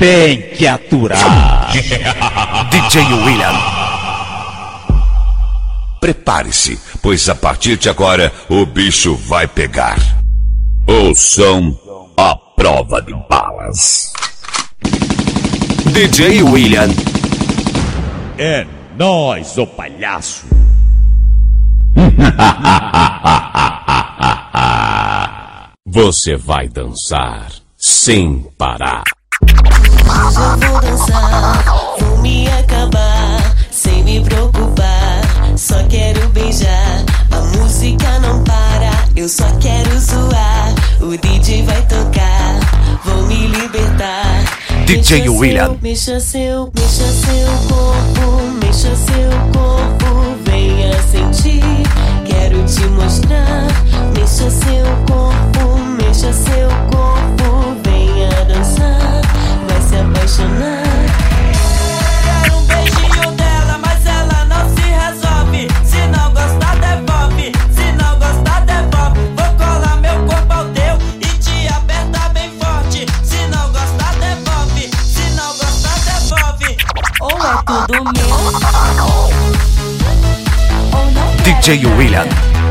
Tem que aturar. DJ William. Prepare-se, pois a partir de agora o bicho vai pegar. Ouçam a prova de balas. DJ William. É nóis, ô palhaço. Você vai dançar sem parar. Hoje eu vou dançar, vou me acabar, sem me preocupar, só quero beijar. A música não para, eu só quero zoar. O DJ vai tocar, vou me libertar. DJ William. Mexa seu corpo, mexa seu corpo, venha sentir, quero te mostrar. Mexa seu corpo, mexa seu corpo, venha dançar, vai se apaixonar. Quero um beijinho dela, mas ela não se resolve. Se não gostar, devolve, se não gostar, devolve. Vou colar meu corpo ao teu e te apertar bem forte. Se não gostar, devolve, se não gostar, devolve. Ou é tudo meu, ou não quero DJ William.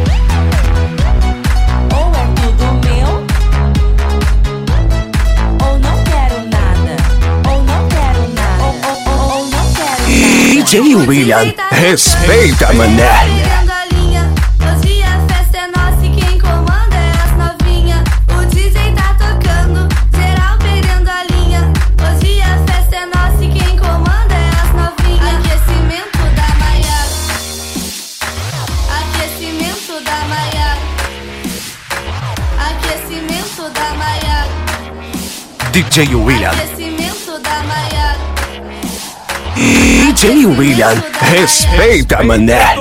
Ou é tudo meu, ou não quero nada, ou não quero nada, ou não quero nada. DJ William. Respeita, mané. Hoje a festa é nossa e quem comanda é as novinha. O DJ tá tocando, geral perdendo a linha. Hoje a festa é nossa e quem comanda é as novinha. Aquecimento da Maiara, aquecimento da Maiara, aquecimento da Maiara, DJ William. aquecimento da Maiara. DJ William. Respeita, mané.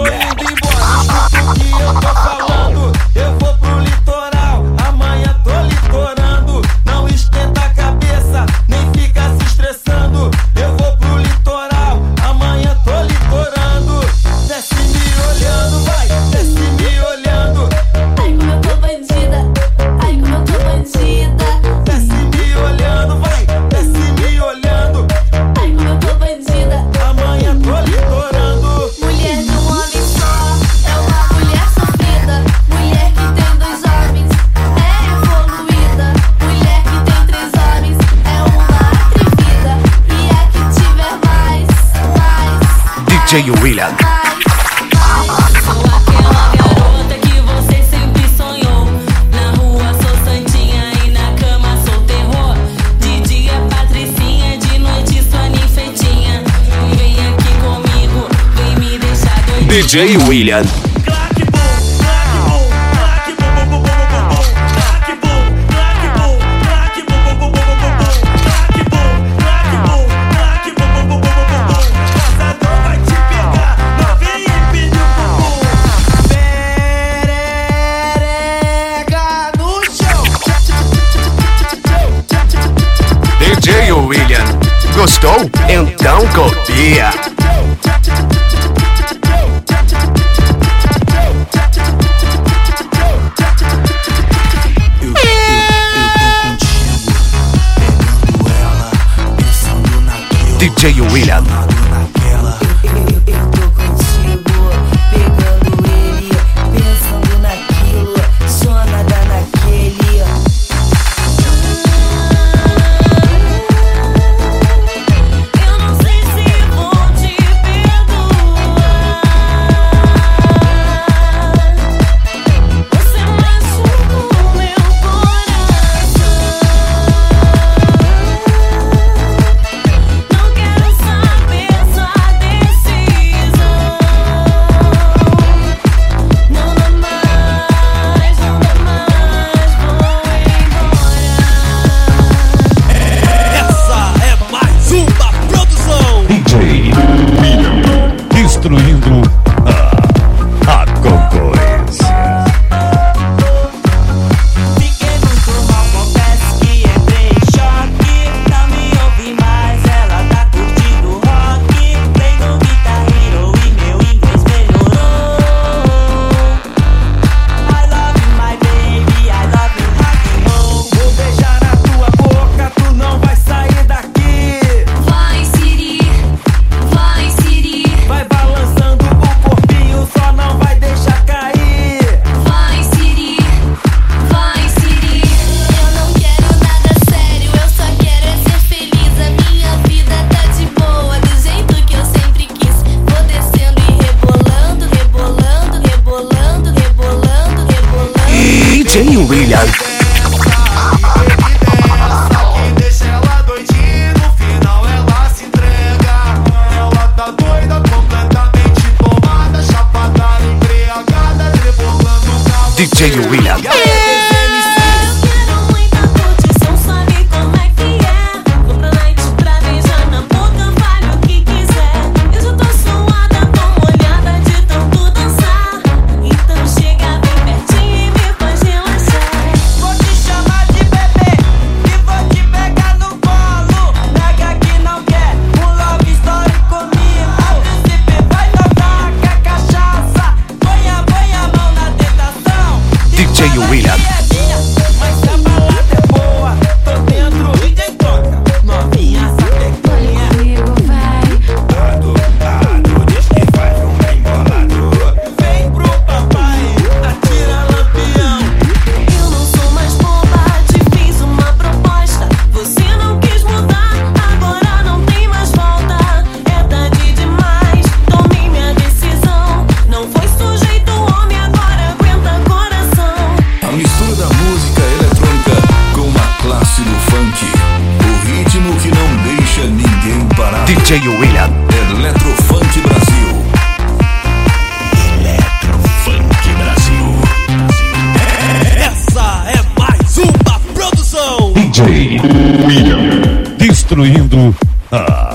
Eu vou pro litoral, amanhã tô litorando. Não esquenta a cabeça, nem fica se estressando. Eu vou pro litoral, amanhã tô litorando. Desce me olhando, vai, desce me olhando. Ai como eu tô bandida, ai como eu tô bandida. Desce me olhando, vai, desce me olhando. Ai como eu tô bandida. Amanhã tô litorando. Mulher de um homem só é uma mulher sofrida. Mulher que tem 2 homens é evoluída. Mulher que tem 3 homens é uma atrevida. E a que tiver mais, DJ William. Sou aquela garota que você sempre sonhou. Na rua sou santinha e na cama sou terror. De dia patricinha, de noite sua ninfetinha. Vem aqui comigo, vem me deixar doidinha. DJ William. Claque bom, claque bom, bom, bom, bom, bom, bom. Claque bom, claque bom, claque bom, bom, bom, bom, bom, bom. Claque bom, claque bom, claque bom, bom, bom, bom, bom, bom. Caçador vai te pegar, novinha e pediu bumbum. Perereca no chão. DJ William. Gostou? Então copia. DJ William. Eu tô contigo, pegando ele, pensando naquilo, só nada naquele. Eu não sei se vou te perdoar. Você machuca o meu coração. Não quero saber DJ William. Eletrofunk Brasil. Eletrofunk Brasil. Essa é mais uma produção. DJ William. Destruindo a